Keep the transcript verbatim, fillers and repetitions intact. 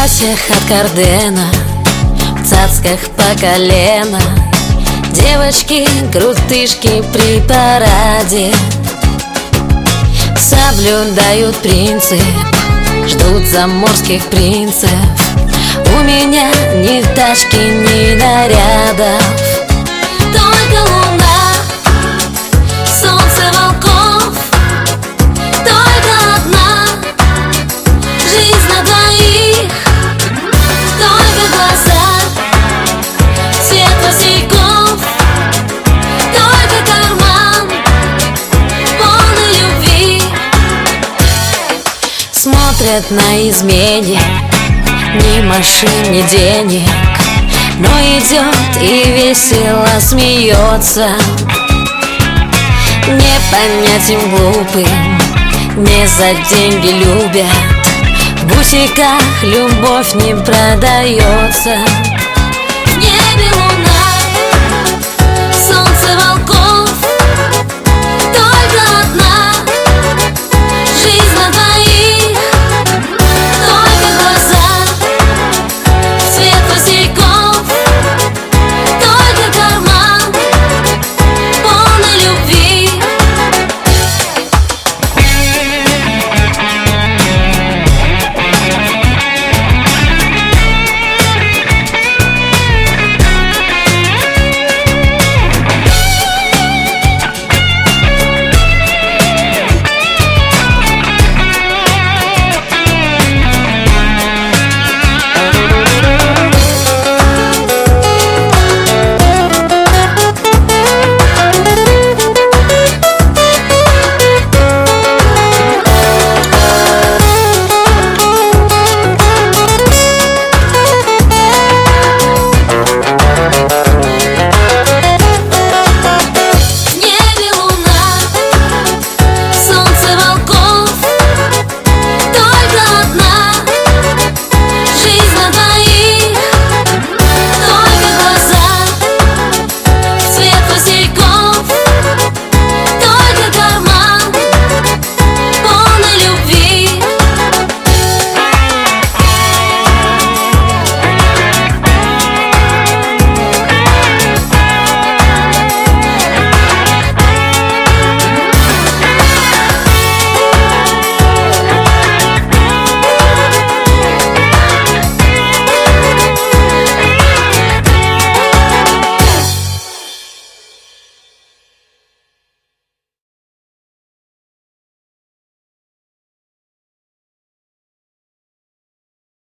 платьях от Кардена, в цацках по колено, девочки-крутышки при параде соблюдают принцип, ждут заморских принцев. У меня ни тачки, ни нарядов, только луна, солнце волков, только одна жизнь на двоих, только глаза, цвет васильков, только карман полный любви. Смотрят на измене, ни машин, ни денег, но идет и весело смеется. Не понять им глупым, не за деньги любят, в бутиках любовь не продается.